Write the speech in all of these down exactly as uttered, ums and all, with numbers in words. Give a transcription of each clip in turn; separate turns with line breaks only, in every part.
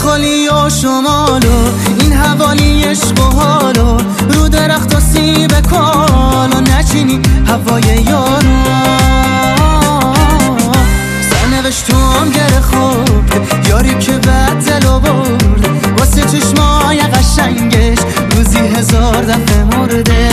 خالی و شمالو این حوالی عشق و حالو رو درخت و سیب کالو نچینی هوای یارو سرنوشت تو هم گره خورد یاری که بد دلو برد واسه چشمای قشنگش روزی هزار دفعه مرده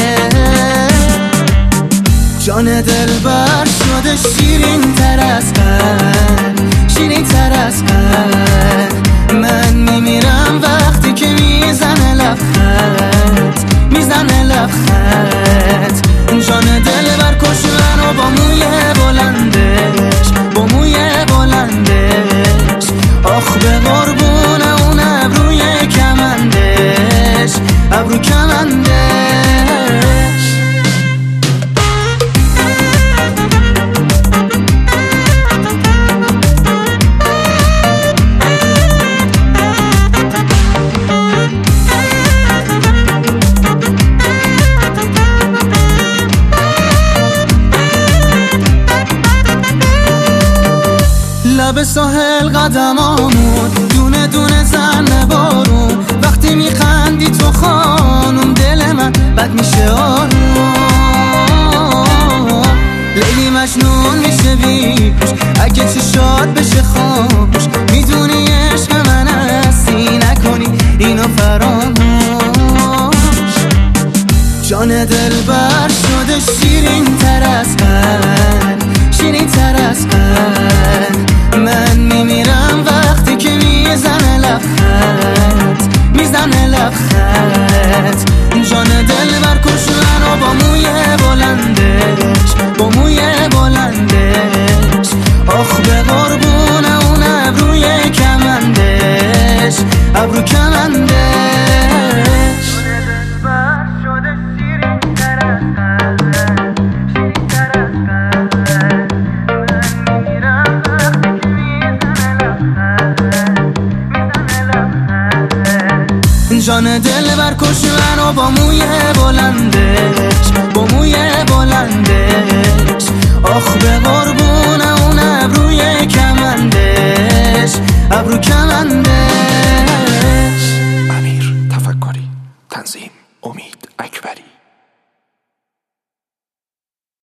جان دل بر شده شیرین تر از قلب شیرین تر از قلب من میمیرم وقتی که میزنه لبخند میزنه لبخند جان دل بر کش منو با موی بلندش با موی بلندش آخ به قربون اون ابروی کمندش ابرو کمندش لب ساحل قدمامون دونه دونه زن بارون وقتی میخندی تو خانم دل من بد میشه آروم لیلی مجنون میشه بیش اگه چشات بشه خاموش میدونی عشق من هستی نکنی اینو فراموش جان دل بر شده شیرین تر از قلب شیرین تر از قلب من میمیرم وقتی که میزنه لبخند میزنه لبخند جان دل بر کش منو با موی بلندش با موی بلندش آخ به قربون اون ابروی کمندش ابرو کمندش جان دل بر کش منو با موی بلندش با موی